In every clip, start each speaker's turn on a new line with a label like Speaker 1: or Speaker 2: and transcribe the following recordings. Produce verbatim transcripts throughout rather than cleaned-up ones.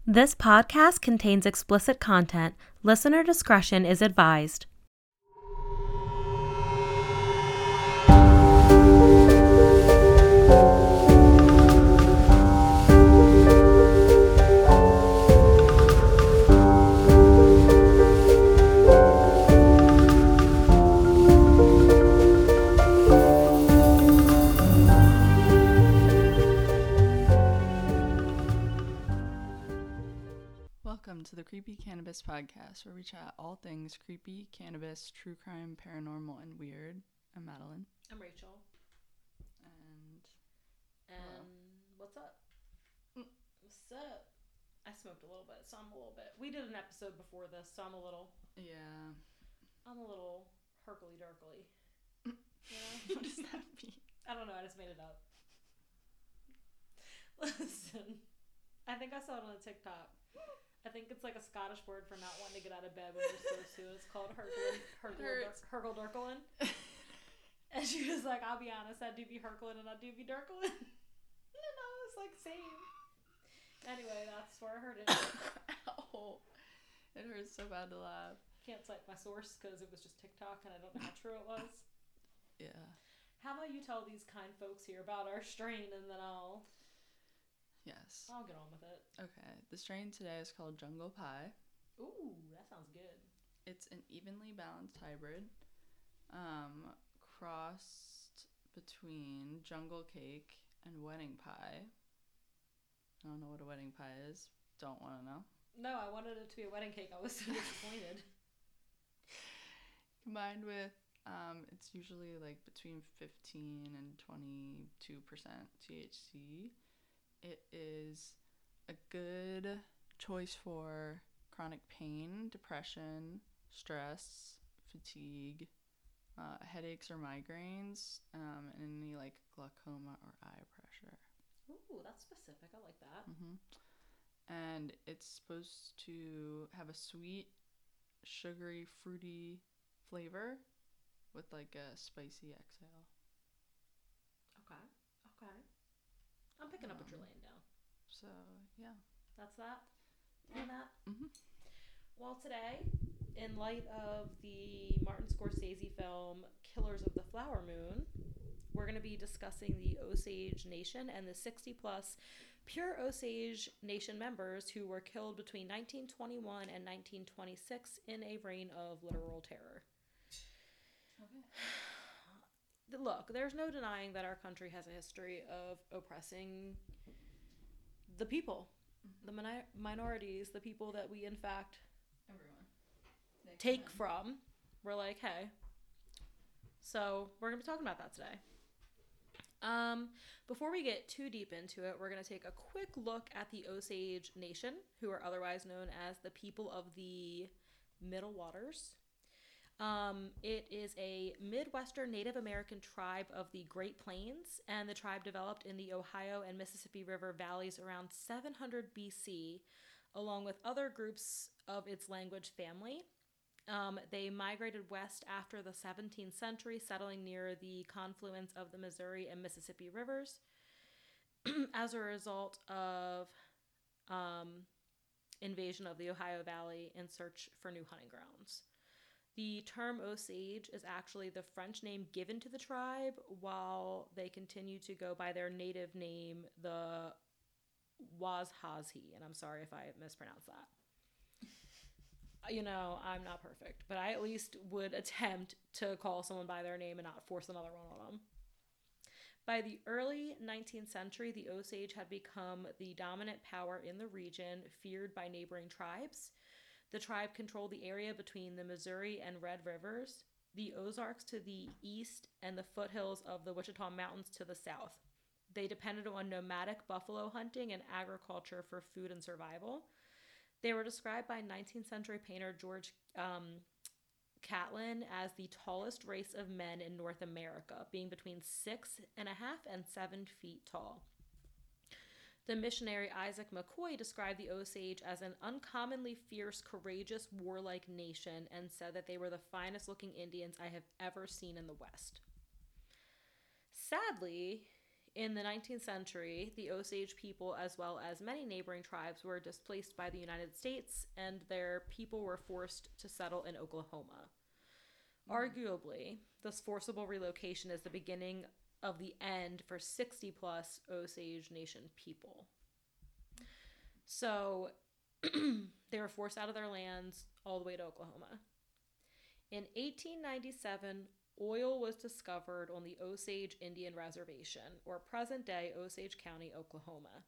Speaker 1: This podcast contains explicit content. Listener discretion is advised.
Speaker 2: Welcome to the Creepy Cannabis Podcast, where we chat all things creepy, cannabis, true crime, paranormal, and weird. I'm Madeline.
Speaker 1: I'm Rachel.
Speaker 2: And...
Speaker 1: And
Speaker 2: Hello.
Speaker 1: what's up? What's up? I smoked a little bit, so I'm a little bit. We did an episode before this, so I'm a little...
Speaker 2: Yeah.
Speaker 1: I'm a little herkly-durkly.
Speaker 2: You
Speaker 1: know?
Speaker 2: What does that mean?
Speaker 1: I don't know, I just made it up. Listen, I think I saw it on a TikTok. I think it's like a Scottish word for not wanting to get out of bed when you're supposed to. It's called Herkle Durkelin. And she was like, I'll be honest, I do be Herkling and I do be Durkelin. You know, it's like same. Anyway, that's where I heard it.
Speaker 2: Ow. It hurts so bad to laugh.
Speaker 1: Can't cite my source because it was just TikTok and I don't know how true it was.
Speaker 2: Yeah.
Speaker 1: How about you tell these kind folks here about our strain and then I'll...
Speaker 2: Yes.
Speaker 1: I'll get on with it.
Speaker 2: Okay. The strain today is called Jungle Pie.
Speaker 1: Ooh, that sounds good.
Speaker 2: It's an evenly balanced hybrid, um, crossed between Jungle Cake and Wedding Pie. I don't know what a wedding pie is. Don't want to know.
Speaker 1: No, I wanted it to be a wedding cake. I was so disappointed.
Speaker 2: Combined with, um, it's usually like between fifteen and twenty-two percent T H C. It is a good choice for chronic pain, depression, stress, fatigue, uh, headaches or migraines, um, and any like glaucoma or eye pressure.
Speaker 1: Ooh, that's specific. I like that.
Speaker 2: Mm-hmm. And it's supposed to have a sweet, sugary, fruity flavor with like a spicy exhale.
Speaker 1: Okay. Okay. I'm picking up
Speaker 2: um,
Speaker 1: what you're laying down.
Speaker 2: So, yeah.
Speaker 1: That's that? And that?
Speaker 2: Mm-hmm.
Speaker 1: Well, today, in light of the Martin Scorsese film Killers of the Flower Moon, we're going to be discussing the Osage Nation and the sixty plus pure Osage Nation members who were killed between nineteen twenty-one and nineteen twenty-six in a reign of literal terror.
Speaker 2: Okay.
Speaker 1: Look, there's no denying that our country has a history of oppressing the people, mm-hmm. the mini- minorities, the people that we, in fact,
Speaker 2: everyone they
Speaker 1: take can. from. We're like, hey. So we're going to be talking about that today. Um, before we get too deep into it, we're going to take a quick look at the Osage Nation, who are otherwise known as the people of the Middle Waters. Um, it is a Midwestern Native American tribe of the Great Plains, and the tribe developed in the Ohio and Mississippi River valleys around seven hundred B C, along with other groups of its language family. Um, they migrated west after the seventeenth century, settling near the confluence of the Missouri and Mississippi rivers as a result of um, invasion of the Ohio Valley in search for new hunting grounds. The term Osage is actually the French name given to the tribe, while they continue to go by their native name, the Wazhazi, and I'm sorry if I mispronounced that. You know, I'm not perfect, but I at least would attempt to call someone by their name and not force another one on them. By the early nineteenth century, the Osage had become the dominant power in the region, feared by neighboring tribes. The tribe controlled the area between the Missouri and Red Rivers, the Ozarks to the east, and the foothills of the Wichita Mountains to the south. They depended on nomadic buffalo hunting and agriculture for food and survival. They were described by nineteenth century painter George um, Catlin as the tallest race of men in North America, being between six and a half and seven feet tall. The missionary Isaac McCoy described the Osage as an uncommonly fierce, courageous, warlike nation and said that they were the finest looking Indians I have ever seen in the West. Sadly, In the nineteenth century, the Osage people, as well as many neighboring tribes, were displaced by the United States, and their people were forced to settle in Oklahoma. Mm. Arguably, this forcible relocation is the beginning of the end for sixty plus Osage Nation people. So, they were forced out of their lands all the way to Oklahoma. In eighteen ninety-seven, oil was discovered on the Osage Indian Reservation, or present-day Osage County, Oklahoma.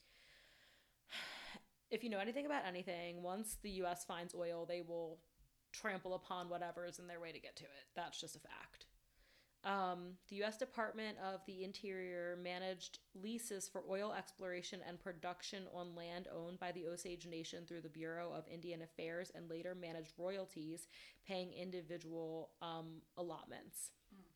Speaker 1: If you know anything about anything, once the U S finds oil, they will trample upon whatever is in their way to get to it. That's just a fact. Um, the U S Department of the Interior managed leases for oil exploration and production on land owned by the Osage Nation through the Bureau of Indian Affairs, and later managed royalties, paying individual um, allotments.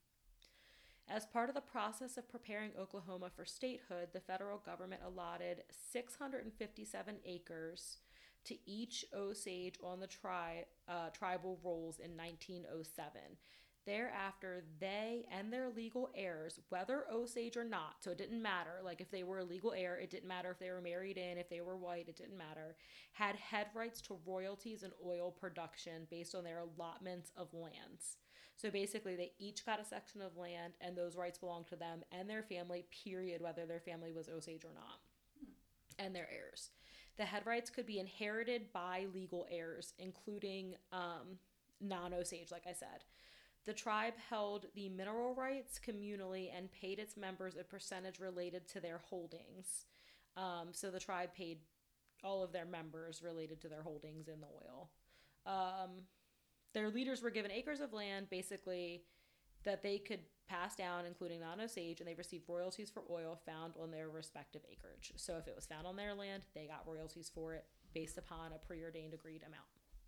Speaker 1: Mm. As part of the process of preparing Oklahoma for statehood, the federal government allotted six hundred fifty-seven acres to each Osage on the tri- uh, tribal rolls in nineteen oh seven. Thereafter, they and their legal heirs, whether Osage or not, so it didn't matter, like if they were a legal heir, it didn't matter if they were married in, if they were white, it didn't matter, had head rights to royalties and oil production based on their allotments of lands. So basically, they each got a section of land, and those rights belonged to them and their family, period, whether their family was Osage or not, hmm. and their heirs. The head rights could be inherited by legal heirs, including um, non-Osage, like I said. The tribe held the mineral rights communally and paid its members a percentage related to their holdings. Um, so the tribe paid all of their members related to their holdings in the oil. Um, their leaders were given acres of land, basically, that they could pass down, including non-Osage, and they received royalties for oil found on their respective acreage. So if it was found on their land, they got royalties for it based upon a preordained agreed amount.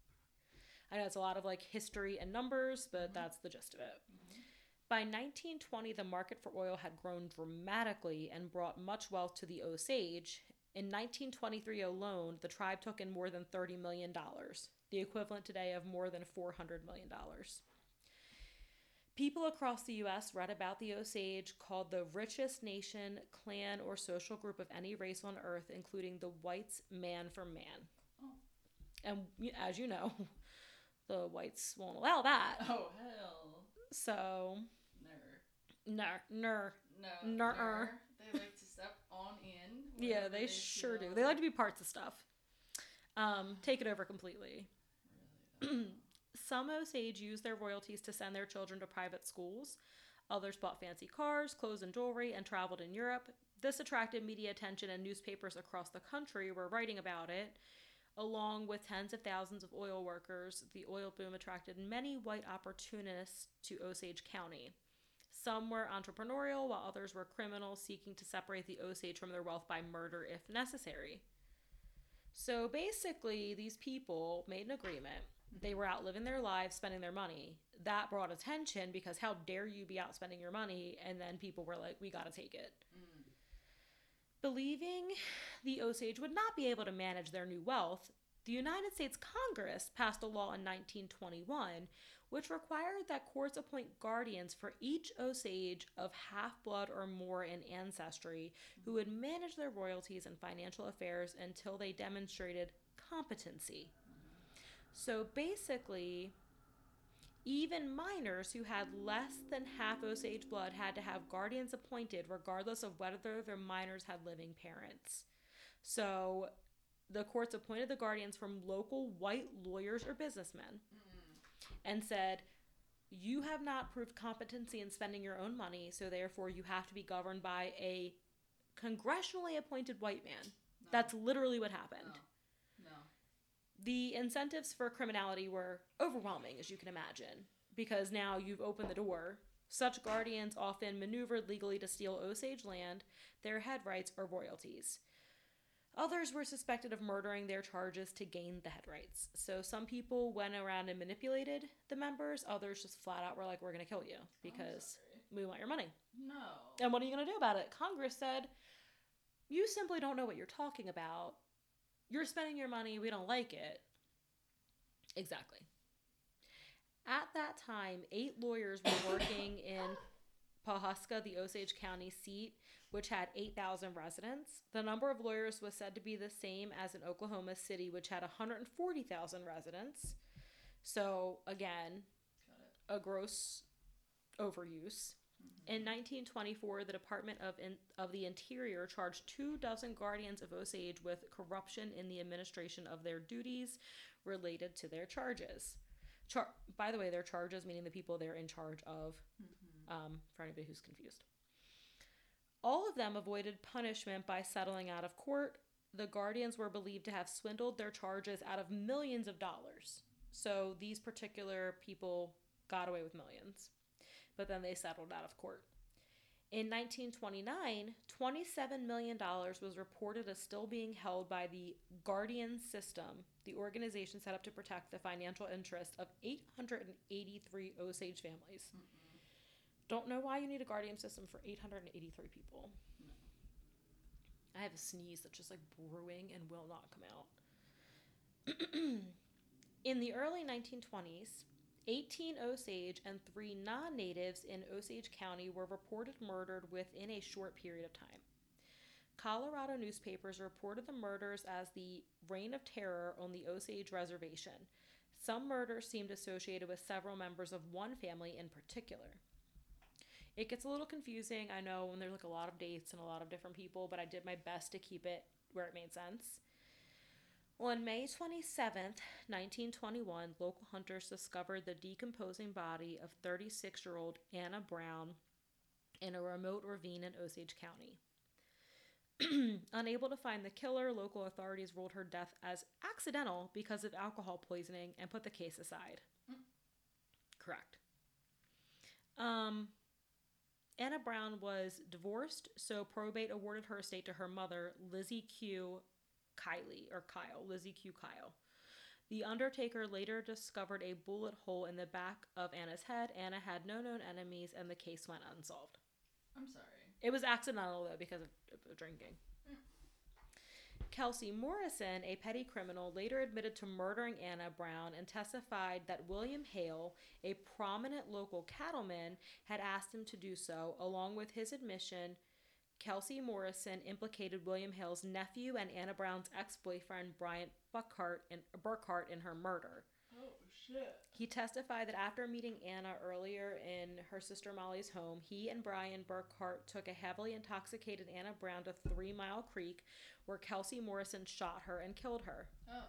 Speaker 1: I know it's a lot of like history and numbers, but mm-hmm. that's the gist of it. Mm-hmm. By nineteen twenty, the market for oil had grown dramatically and brought much wealth to the Osage. In nineteen twenty-three alone, the tribe took in more than thirty million dollars, the equivalent today of more than four hundred million dollars. People across the U S read about the Osage, called the richest nation, clan, or social group of any race on earth, including the whites man for man. Oh. And as you know, the whites won't allow that.
Speaker 2: Oh, hell.
Speaker 1: So.
Speaker 2: Ner.
Speaker 1: Ner. Ner.
Speaker 2: No.
Speaker 1: Ner.
Speaker 2: Ner. They like to step on in.
Speaker 1: Yeah, they, they sure feel. do. They like to be parts of stuff. Um, take it over completely. Really? Some Osage used their royalties to send their children to private schools. Others bought fancy cars, clothes, and jewelry, and traveled in Europe. This attracted media attention, and newspapers across the country were writing about it. Along with tens of thousands of oil workers, the oil boom attracted many white opportunists to Osage County. Some were entrepreneurial, while others were criminals seeking to separate the Osage from their wealth by murder if necessary. So basically, these people made an agreement. They were out living their lives, spending their money. That brought attention because how dare you be out spending your money? And then people were like, we gotta take it. Mm. Believing the Osage would not be able to manage their new wealth, the United States Congress passed a law in nineteen twenty-one which required that courts appoint guardians for each Osage of half-blood or more in ancestry who would manage their royalties and financial affairs until they demonstrated competency. So basically, even minors who had less than half Osage blood had to have guardians appointed regardless of whether their minors had living parents. So the courts appointed the guardians from local white lawyers or businessmen mm. and said, you have not proved competency in spending your own money, so therefore you have to be governed by a congressionally appointed white man. No. That's literally what happened. No. The incentives for criminality were overwhelming, as you can imagine, because now you've opened the door. Such guardians often maneuvered legally to steal Osage land, their head rights, or royalties. Others were suspected of murdering their charges to gain the head rights. So some people went around and manipulated the members. Others just flat out were like, we're going to kill you because we want your money.
Speaker 2: No.
Speaker 1: And what are you going to do about it? Congress said, you simply don't know what you're talking about. You're spending your money, we don't like it. Exactly. At that time, eight lawyers were working in Pawhuska, the Osage County seat, which had eight thousand residents. The number of lawyers was said to be the same as in Oklahoma City, which had one hundred forty thousand residents. So, again, a gross overuse. Mm-hmm. In nineteen twenty-four, the Department of in, of the Interior charged two dozen guardians of Osage with corruption in the administration of their duties related to their charges. Char- By the way, their charges, meaning the people they're in charge of, mm-hmm. um, for anybody who's confused. All of them avoided punishment by settling out of court. The guardians were believed to have swindled their charges out of millions of dollars. So these particular people got away with millions, but then they settled out of court. In nineteen twenty-nine, twenty-seven million dollars was reported as still being held by the Guardian System, the organization set up to protect the financial interests of eight hundred eighty-three Osage families. Mm-mm. Don't know why you need a Guardian System for eight hundred eighty-three people. No. I have a sneeze that's just like brewing and will not come out. In the early nineteen twenties, eighteen Osage and three non-natives in Osage County were reported murdered within a short period of time. Colorado newspapers reported the murders as the Reign of Terror on the Osage Reservation. Some murders seemed associated with several members of one family in particular. It gets a little confusing, I know, when there's like a lot of dates and a lot of different people, but I did my best to keep it where it made sense. On May twenty-seventh, nineteen twenty-one, local hunters discovered the decomposing body of thirty-six-year-old Anna Brown in a remote ravine in Osage County. Unable to find the killer, local authorities ruled her death as accidental because of alcohol poisoning and put the case aside. Mm. Correct. Um, Anna Brown was divorced, so probate awarded her estate to her mother, Lizzie Q. Kiley, or Kyle, Lizzie Q. Kyle. The undertaker later discovered a bullet hole in the back of Anna's head. Anna had no known enemies, and the case went unsolved.
Speaker 2: I'm sorry.
Speaker 1: It was accidental, though, because of, of drinking. Mm. Kelsey Morrison, a petty criminal, later admitted to murdering Anna Brown and testified that William Hale, a prominent local cattleman, had asked him to do so. Along with his admission, Kelsey Morrison implicated William Hale's nephew and Anna Brown's ex-boyfriend, Bryant Burkhart, in, Burkhart, in her murder.
Speaker 2: Oh, shit.
Speaker 1: He testified that after meeting Anna earlier in her sister Molly's home, he and Brian Burkhart took a heavily intoxicated Anna Brown to Three Mile Creek, where Kelsey Morrison shot her and killed her.
Speaker 2: Oh.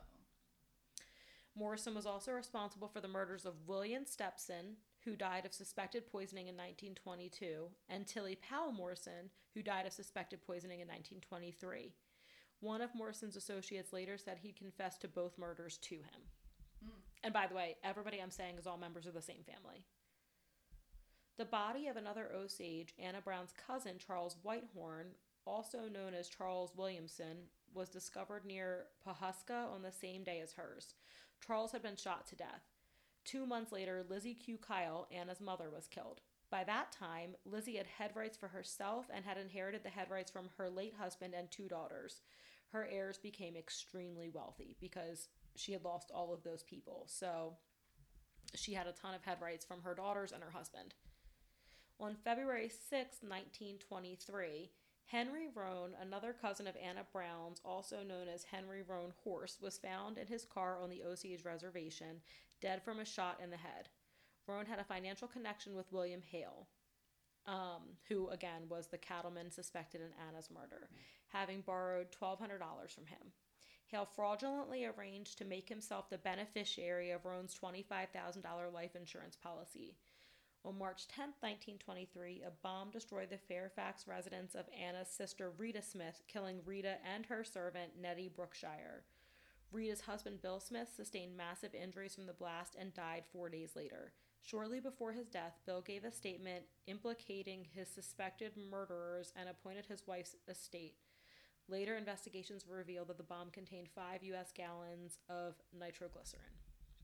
Speaker 1: Morrison was also responsible for the murders of William Stepson, who died of suspected poisoning in nineteen twenty-two, and Tilly Powell Morrison, who died of suspected poisoning in nineteen twenty-three. One of Morrison's associates later said he'd confessed to both murders to him. Mm. And by the way, everybody I'm saying is all members of the same family. The body of another Osage, Anna Brown's cousin, Charles Whitehorn, also known as Charles Williamson, was discovered near Pawhuska on the same day as hers. Charles had been shot to death. Two months later, Lizzie Q. Kyle, Anna's mother, was killed. By that time, Lizzie had head rights for herself and had inherited the head rights from her late husband and two daughters. Her heirs became extremely wealthy because she had lost all of those people. So she had a ton of head rights from her daughters and her husband. On February sixth, nineteen twenty-three, Henry Roan, another cousin of Anna Brown's, also known as Henry Roan Horse, was found in his car on the Osage Reservation, dead from a shot in the head. Roan had a financial connection with William Hale, um, who, again, was the cattleman suspected in Anna's murder, having borrowed twelve hundred dollars from him. Hale fraudulently arranged to make himself the beneficiary of Roan's twenty-five thousand dollars life insurance policy. On March tenth, nineteen twenty-three, a bomb destroyed the Fairfax residence of Anna's sister Rita Smith, killing Rita and her servant Nettie Brookshire. Rita's husband Bill Smith sustained massive injuries from the blast and died four days later. Shortly before his death, Bill gave a statement implicating his suspected murderers and appointed his wife's estate. Later investigations revealed that the bomb contained five U S gallons of nitroglycerin.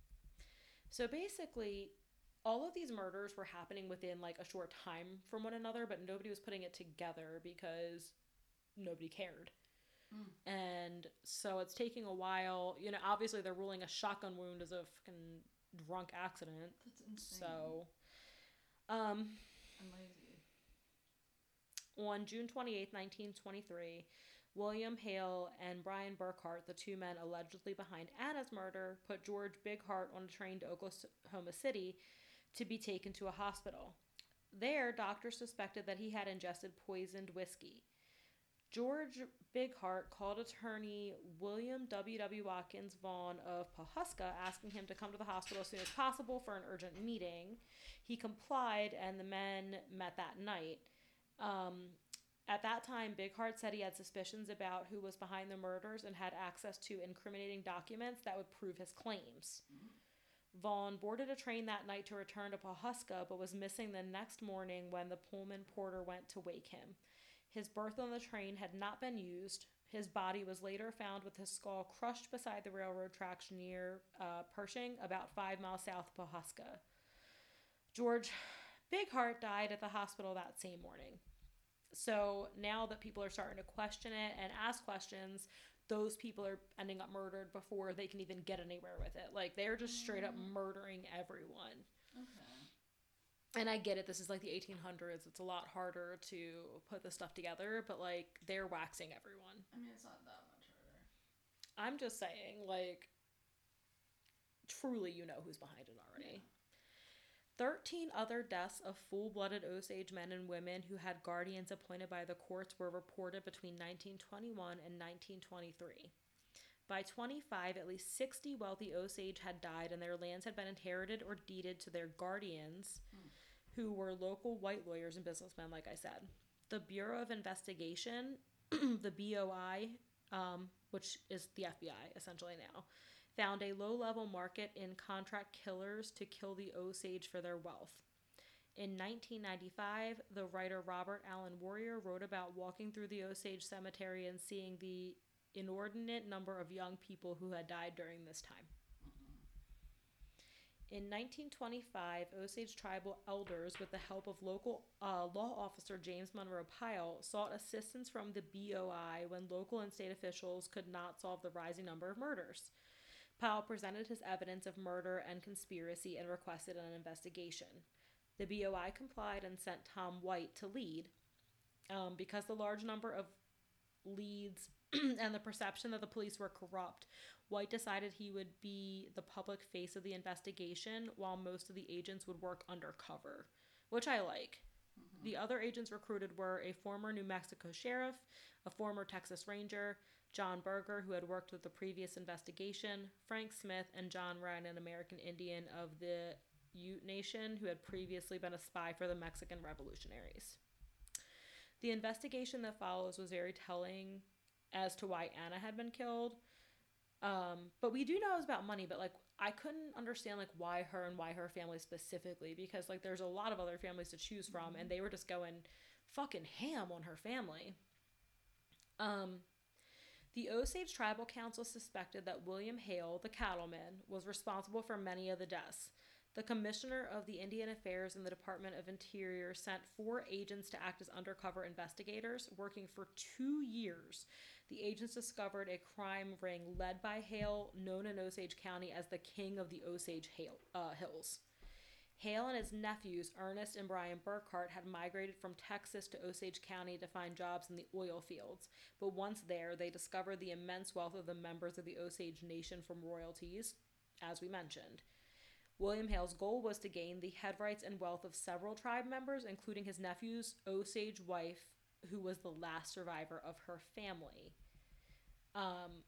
Speaker 1: So basically, all of these murders were happening within like a short time from one another, but nobody was putting it together because nobody cared. Mm. And so it's taking a while. You know, obviously they're ruling a shotgun wound as a fucking drunk accident.
Speaker 2: That's insane.
Speaker 1: So, um,
Speaker 2: I'm lazy.
Speaker 1: On June twenty-eighth, nineteen twenty-three, William Hale and Brian Burkhart, the two men allegedly behind Anna's murder, put George Bighart on a train to Oklahoma City to be taken to a hospital. There, doctors suspected that he had ingested poisoned whiskey. George Bighart called attorney William W. W. Watkins Vaughn of Pawhuska, asking him to come to the hospital as soon as possible for an urgent meeting. He complied, and the men met that night. Um, at that time, Bighart said he had suspicions about who was behind the murders and had access to incriminating documents that would prove his claims. Mm-hmm. Vaughn boarded a train that night to return to Pawhuska, but was missing the next morning when the Pullman porter went to wake him. His berth on the train had not been used. His body was later found with his skull crushed beside the railroad tracks near uh, Pershing, about five miles south of Pawhuska. George Bighart died at the hospital that same morning. So now that people are starting to question it and ask questions, those people are ending up murdered before they can even get anywhere with it. Like, they're just straight up murdering everyone. Okay. And I get it, this is like the eighteen hundreds. It's a lot harder to put this stuff together, but, like, they're waxing everyone.
Speaker 2: I mean, it's not that much harder.
Speaker 1: I'm just saying, like, truly you know who's behind it already. Yeah. Thirteen other deaths of full-blooded Osage men and women who had guardians appointed by the courts were reported between nineteen twenty-one and nineteen twenty-three. By twenty-five, at least sixty wealthy Osage had died and their lands had been inherited or deeded to their guardians, mm. who were local white lawyers and businessmen, like I said. The Bureau of Investigation, the B O I, um, which is the F B I essentially now, found a low-level market in contract killers to kill the Osage for their wealth. In nineteen ninety-five, the writer Robert Allen Warrior wrote about walking through the Osage Cemetery and seeing the inordinate number of young people who had died during this time. In nineteen twenty-five, Osage tribal elders, with the help of local uh, law officer James Monroe Pyle, sought assistance from the B O I when local and state officials could not solve the rising number of murders. Pyle presented his evidence of murder and conspiracy and requested an investigation. The B O I complied and sent Tom White to lead. Um, because the large number of leads and the perception that the police were corrupt, White decided he would be the public face of the investigation while most of the agents would work undercover, which I like. Mm-hmm. The other agents recruited were a former New Mexico sheriff, a former Texas Ranger, John Berger, who had worked with the previous investigation, Frank Smith, and John Ryan, an American Indian of the Ute Nation, who had previously been a spy for the Mexican revolutionaries. The investigation that follows was very telling as to why Anna had been killed. Um, but we do know it was about money, but, like, I couldn't understand, like, why her and why her family specifically, because, like, there's a lot of other families to choose from, mm-hmm. and they were just going fucking ham on her family. Um... The Osage Tribal Council suspected that William Hale, the cattleman, was responsible for many of the deaths. The Commissioner of the Indian Affairs in the Department of Interior sent four agents to act as undercover investigators, working for two years. The agents discovered a crime ring led by Hale, known in Osage County as the King of the Osage Hale, uh, Hills. Hale and his nephews, Ernest and Brian Burkhart, had migrated from Texas to Osage County to find jobs in the oil fields, but once there, they discovered the immense wealth of the members of the Osage Nation from royalties, as we mentioned. William Hale's goal was to gain the head rights and wealth of several tribe members, including his nephew's Osage wife, who was the last survivor of her family. Um...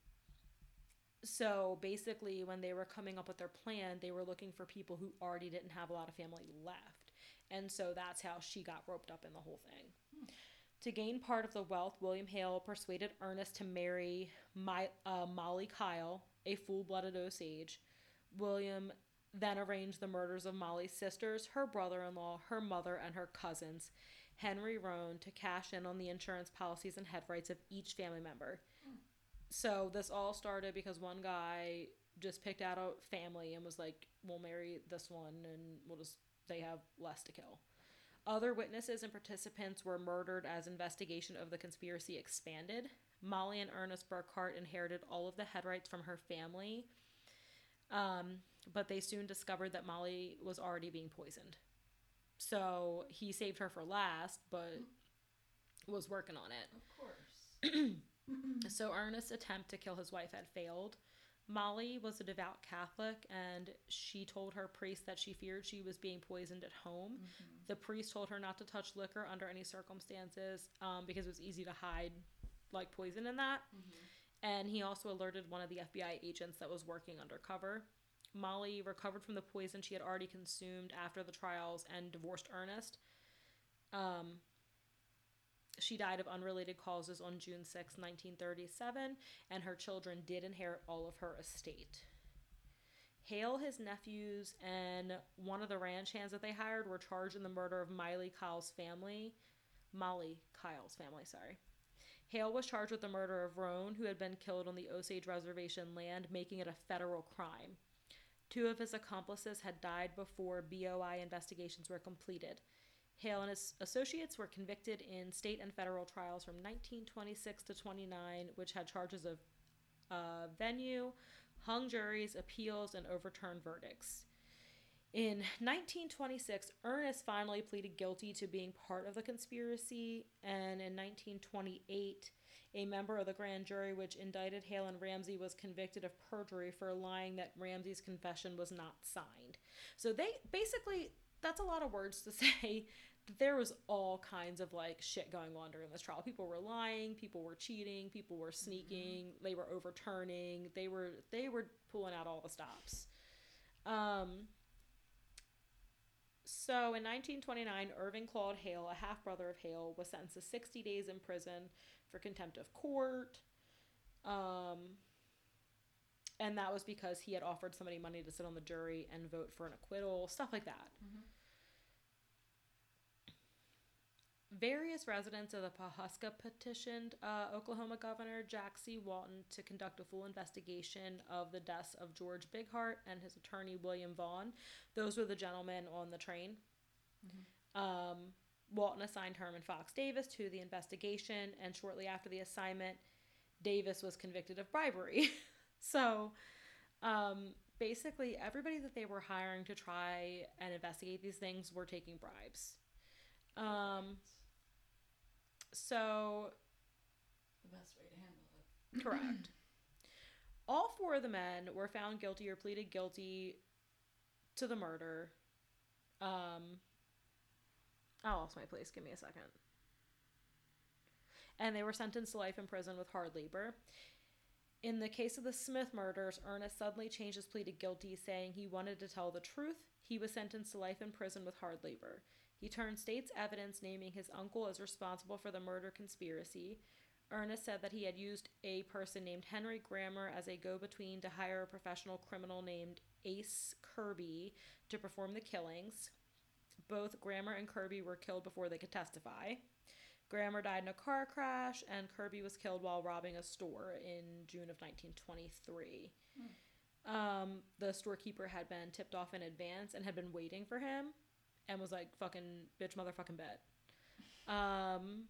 Speaker 1: So basically, when they were coming up with their plan, they were looking for people who already didn't have a lot of family left. And so that's how she got roped up in the whole thing. Hmm. To gain part of the wealth, William Hale persuaded Ernest to marry My, uh, Molly Kyle, a full-blooded Osage. William then arranged the murders of Molly's sisters, her brother-in-law, her mother, and her cousins, Henry Roan, to cash in on the insurance policies and head rights of each family member. Hmm. So this all started because one guy just picked out a family and was like, we'll marry this one and we'll just, they have less to kill. Other witnesses and participants were murdered as investigation of the conspiracy expanded. Molly and Ernest Burkhart inherited all of the head rights from her family, um, but they soon discovered that Molly was already being poisoned. So he saved her for last, but was working on it.
Speaker 2: Of course.
Speaker 1: So Ernest's attempt to kill his wife had failed. Molly was a devout Catholic, and she told her priest that she feared she was being poisoned at home.
Speaker 2: Mm-hmm.
Speaker 1: The priest told her not to touch liquor under any circumstances um, because it was easy to hide like poison in that.
Speaker 2: Mm-hmm.
Speaker 1: And he also alerted one of the F B I agents that was working undercover. Molly recovered from the poison she had already consumed after the trials and divorced Ernest. Um, she died of unrelated causes on June sixth, nineteen thirty-seven, and her children did inherit all of her estate. Hale, his nephews, and one of the ranch hands that they hired were charged in the murder of Miley Kyle's family. Molly Kyle's family, sorry. Hale was charged with the murder of Roan, who had been killed on the Osage Reservation land, making it a federal crime. Two of his accomplices had died before B O I investigations were completed. Hale and his associates were convicted in state and federal trials from nineteen twenty-six to twenty-nine, which had charges of uh, venue, hung juries, appeals, and overturned verdicts. In nineteen twenty-six, Ernest finally pleaded guilty to being part of the conspiracy, and in nineteen twenty-eight, a member of the grand jury which indicted Hale and Ramsey was convicted of perjury for lying that Ramsey's confession was not signed. So they basically, that's a lot of words to say. There was all kinds of like shit going on during this trial. People were lying, people were cheating, people were sneaking, mm-hmm. they were overturning, they were they were pulling out all the stops. Um So in nineteen twenty-nine, Irving Claude Hale, a half-brother of Hale, was sentenced to sixty days in prison for contempt of court. Um, and that was because he had offered somebody money to sit on the jury and vote for an acquittal, stuff like that.
Speaker 2: Mm-hmm.
Speaker 1: Various residents of the Pawhuska petitioned uh, Oklahoma Governor Jack C. Walton to conduct a full investigation of the deaths of George Bighart and his attorney William Vaughn. Those were the gentlemen on the train. Mm-hmm. Um, Walton assigned Herman Fox Davis to the investigation, and shortly after the assignment, Davis was convicted of bribery. So, um, basically, everybody that they were hiring to try and investigate these things were taking bribes. Um... So,
Speaker 2: the best way to handle it.
Speaker 1: Correct. All four of the men were found guilty or pleaded guilty to the murder. Um, I lost my place. Give me a second. And they were sentenced to life in prison with hard labor. In the case of the Smith murders, Ernest suddenly changed his plea to guilty, saying he wanted to tell the truth. He was sentenced to life in prison with hard labor. He turned state's evidence, naming his uncle as responsible for the murder conspiracy. Ernest said that he had used a person named Henry Grammer as a go-between to hire a professional criminal named Ace Kirby to perform the killings. Both Grammer and Kirby were killed before they could testify. Grammer died in a car crash, and Kirby was killed while robbing a store in June of nineteen twenty-three. Hmm. Um, the storekeeper had been tipped off in advance and had been waiting for him. And was like, fucking bitch, motherfucking bet. Um,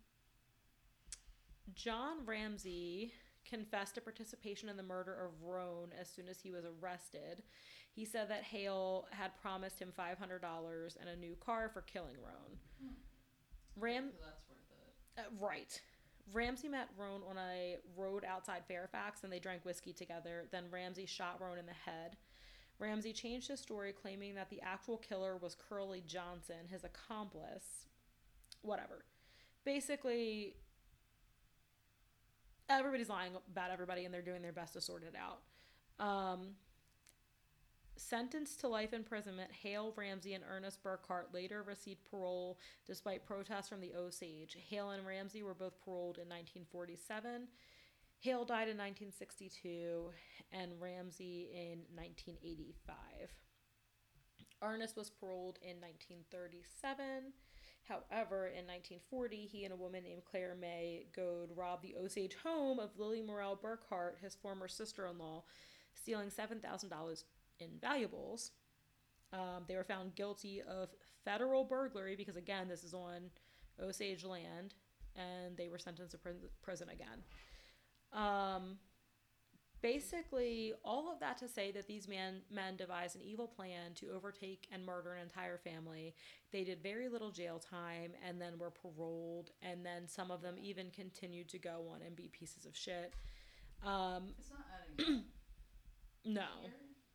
Speaker 1: John Ramsey confessed to participation in the murder of Roan as soon as he was arrested. He said that Hale had promised him five hundred dollars and a new car for killing Roan. Hmm. Ram-
Speaker 2: so that's worth it.
Speaker 1: Uh, right. Ramsey met Roan on a road outside Fairfax, and they drank whiskey together. Then Ramsey shot Roan in the head. Ramsey changed his story, claiming that the actual killer was Curly Johnson, his accomplice. Whatever. Basically, everybody's lying about everybody, and they're doing their best to sort it out. Um, sentenced to life imprisonment, Hale, Ramsey, and Ernest Burkhart later received parole despite protests from the Osage. Hale and Ramsey were both paroled in nineteen forty-seven. Hale died in nineteen sixty-two, and Ramsey in nineteen eighty-five. Ernest was paroled in nineteen thirty-seven. However, in nineteen forty, he and a woman named Claire May Goad robbed the Osage home of Lily Morrell Burkhart, his former sister-in-law, stealing seven thousand dollars in valuables. Um, they were found guilty of federal burglary because, again, this is on Osage land, and they were sentenced to prison again. Um, Basically, all of that to say that these man, men devised an evil plan to overtake and murder an entire family. They did very little jail time and then were paroled, and then some of them even continued to go on and be pieces of shit. Um,
Speaker 2: It's not adding up
Speaker 1: no.
Speaker 2: here,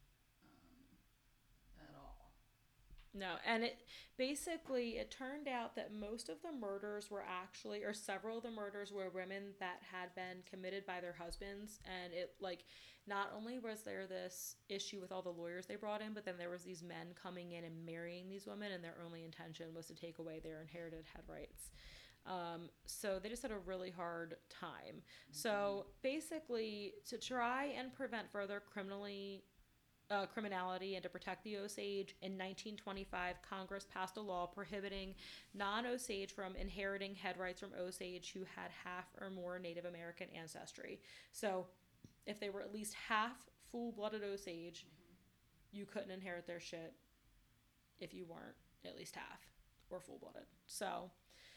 Speaker 2: um, at all.
Speaker 1: No, and it basically it turned out that most of the murders were actually, or several of the murders were women that had been committed by their husbands, and it like not only was there this issue with all the lawyers they brought in, but then there was these men coming in and marrying these women, and their only intention was to take away their inherited head rights. Um, so they just had a really hard time. So basically, to try and prevent further criminally uh, criminality and to protect the Osage, in nineteen twenty-five, Congress passed a law prohibiting non-Osage from inheriting head rights from Osage who had half or more Native American ancestry. So, if they were at least half full-blooded Osage, mm-hmm. you couldn't inherit their shit if you weren't at least half or full-blooded. So,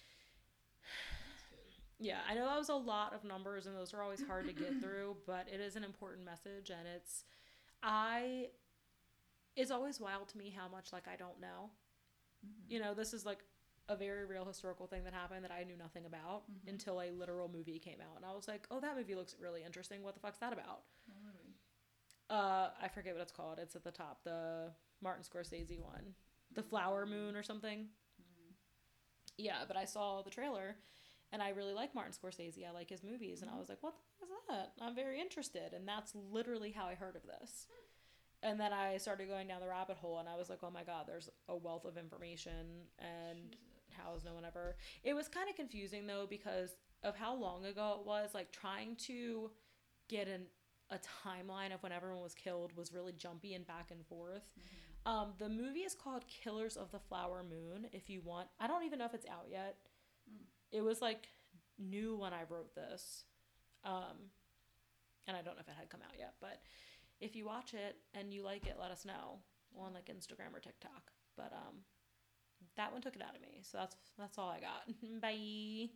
Speaker 1: yeah, I know that was a lot of numbers, and those are always hard to get through, but it is an important message, and it's I, it's always wild to me how much, like, I don't know. Mm-hmm. You know, this is, like, a very real historical thing that happened that I knew nothing about mm-hmm. until a literal movie came out. And I was like, oh, that movie looks really interesting. What the fuck's that about?
Speaker 2: What movie?
Speaker 1: Uh, I forget what it's called. It's at the top. The Martin Scorsese one. The Flower Moon or something. Mm-hmm. Yeah, but I saw the trailer, and I really like Martin Scorsese. I like his movies. Mm-hmm. And I was like, what the fuck is that? I'm very interested. And that's literally how I heard of this. And then I started going down the rabbit hole, and I was like, oh my God, there's a wealth of information, and Jesus. How has no one ever... It was kind of confusing, though, because of how long ago it was. Like, trying to get an, a timeline of when everyone was killed was really jumpy and back and forth. Mm-hmm. Um, the movie is called Killers of the Flower Moon, if you want. I don't even know if it's out yet. Mm. It was, like, new when I wrote this. Um, and I don't know if it had come out yet, but... If you watch it and you like it, let us know on like Instagram or TikTok. But um, that one took it out of me. So that's that's all I got. Bye.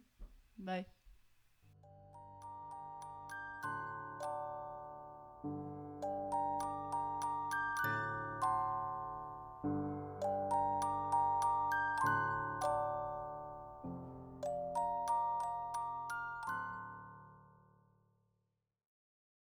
Speaker 2: Bye.